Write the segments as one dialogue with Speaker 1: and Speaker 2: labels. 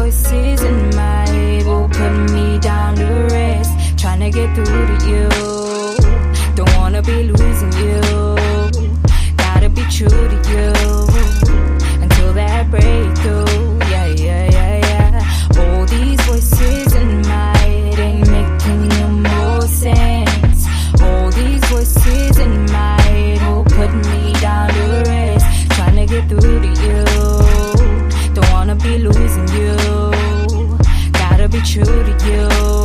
Speaker 1: voices in my head will put me down to rest. Trying to get through to you, don't wanna be losing you. Gotta be true to you until that breakthrough. Yeah, yeah, yeah, yeah. All these voices in my head ain't making no more sense. All these voices in my head will put me down to rest. Trying to get through to you, don't wanna be losing you. Gotta be true to you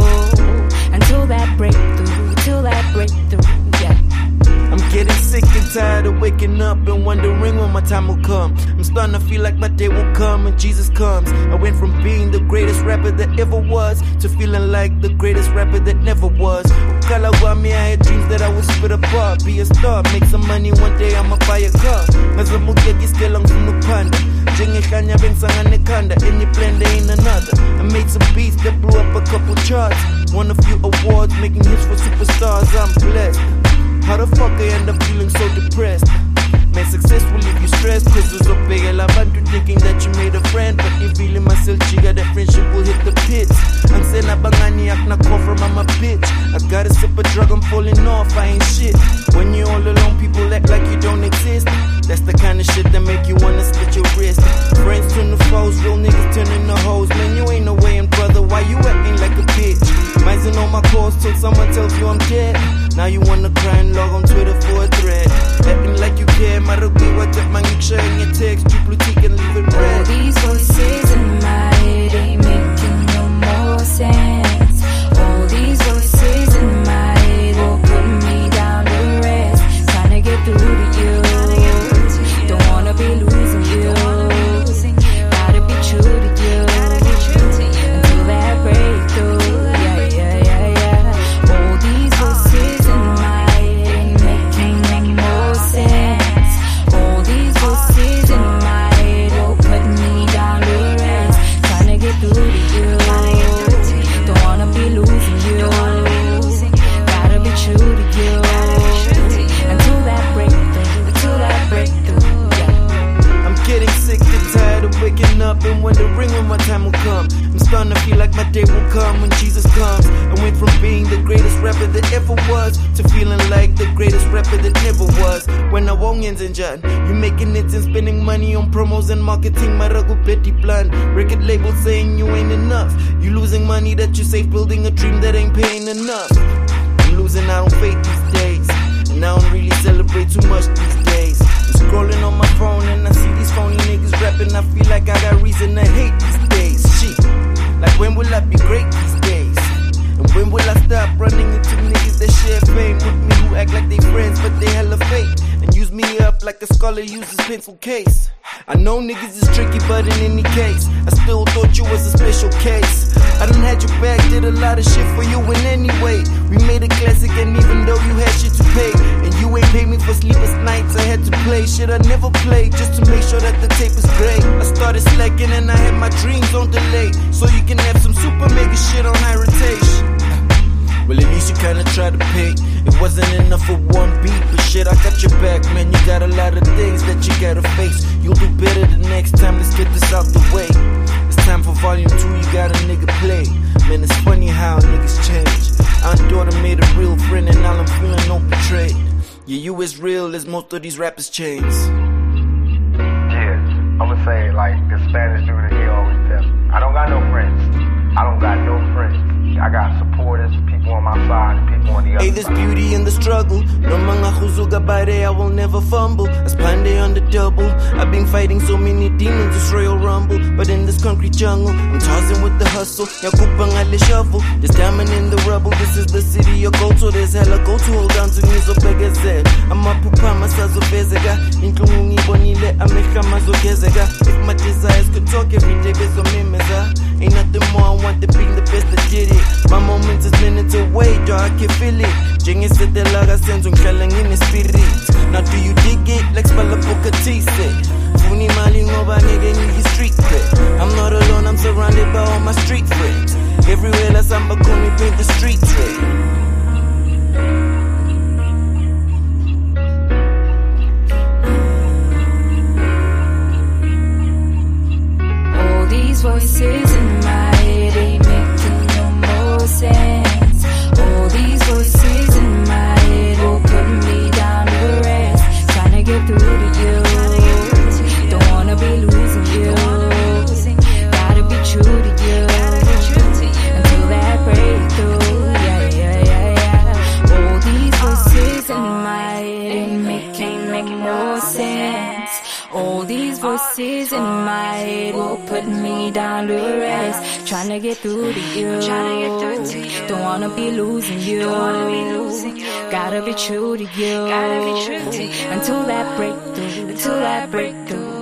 Speaker 1: until that breakthrough, till that breakthrough, yeah.
Speaker 2: I'm getting sick and tired of waking up and wondering when my time will come. I'm starting to feel like my day will come when Jesus comes. I went from being the greatest rapper that ever was to feeling like the greatest rapper that never was. Ukala wami, I had dreams that I would split apart, be a star, make some money, one day I'ma buy a car. Ngazamukeki still ngifuna ukuphanda. Njengehlanya bengisangane khanda, any plan there ain't another. I made some beats that blew up a couple charts, won a few awards, making hits for superstars. I'm blessed. How the fuck I end up feeling so depressed? Man, success will leave you stressed, cause there's a big abantu thinking that you made a friend, but you feeling myself jigga, that friendship will hit the pits. I'm saying abangani akna call from I'm a bitch. I gotta sip a drug, I'm falling off, I ain't shit. When you're all alone, people act like you don't exist. That's the kind of shit that make you wanna split your wrist. Friends turn to foes, real niggas turn into hoes. Man, you ain't no way in, brother, why you acting like a bitch? Mine's in on my calls till someone tells you I'm dead. Now you wanna cry and log on Twitter for a thread. Acting like you care, maragui what up, man, you sharing your text, you blue tick and leave it red.
Speaker 1: All these voices in my head ain't making no more sense. All these voices in my head will put me down to rest. Trying to get through to you, don't wanna be losing you. Gotta be true to you until that breakthrough. Yeah, yeah, yeah, yeah. All these voices in my head ain't making no more sense. All these voices in my head will put me down to rest. Trying to get through to you, don't wanna be losing you. Gotta be true to you until that breakthrough, until that breakthrough, yeah.
Speaker 2: I'm getting sick and tired of waking up and wondering when my time will come. I'm starting to feel like my day will come when Jesus comes. I went from being the greatest rapper that ever was to feeling like the greatest rapper that never was. When I won't and John, you making it and spending money on promos and marketing, marago petty plan. Record label saying you ain't enough. You losing money that you save building a dream that ain't paying enough. I'm losing out on faith these days, and I don't really celebrate too much these days. I'm scrolling on my phone and I see these phony niggas rapping. I feel like I got reason to hate these days. Shit, like when will I be great these days? And when will I stop running into niggas that share fame with me, who act like they friends but they hella fake, and use me up like a scholar uses pencil case? I know niggas is tricky, but in any case, I still thought you was a special case. I done had your back, did a lot of shit for you in any way. We made a classic, and even though you had shit to pay, and you ain't paid me for sleepless nights, I had to play shit I never played just to make sure that the tape is great. I started slacking and I had my dreams on delay, so you can have some super mega shit on high rotation. Well, at least you kinda tried to pay. It wasn't enough for one beat, but shit, I got your back, man. You got a lot of things that you gotta face. You'll do better the next time, let's get this out the way. It's time for volume 2, you got a nigga play. Man, it's funny how niggas change. Aunt daughter made a real friend, and now I'm feeling no betrayed. Yeah, you as real as most of these rappers' chains.
Speaker 3: Yeah, I'ma say like the Spanish dude that he always tells me, I don't got no friends. I don't got no friends. I got supporters, people on my side, and people on the other
Speaker 2: Hey, there's
Speaker 3: side.
Speaker 2: beauty in the struggle. No mga huzuga bare, I will never fumble. As Pande on the double, I've been fighting so many demons, this Royal Rumble. But in this concrete jungle, I'm tossing with the hustle. Yakupang ale shovel, there's diamond in the rubble. This is the city of gold, so there's hella gold to hold on to. Nizo begeze, I'm a pupama sazo bezega. Inklungi bonile, ameka mazo gezega. If my desires could talk every day, bezo mimeza. Ain't nothing more, I want to be the best that did it. My moments is minutes away, dog, I can feel it. Jengi said the laga sends on calling in the spirit. Now do you dig it? Like spell book a T-set. Funi mali ngoba ngeke ngi street cred. I'm not alone, I'm surrounded by all my street friends. Everywhere la samba call me paint the street red.
Speaker 1: voices in my head ain't making no more sense. All these voices in my head will put me down to rest. Trying to get through to you, don't wanna be losing you. Gotta be true to you until that breakthrough. Yeah. All these voices in my head ain't making no more sense. All these voices in my head will put me down to rest. Trying to get through to you, don't wanna be losing you. Gotta be true to you until that breakthrough.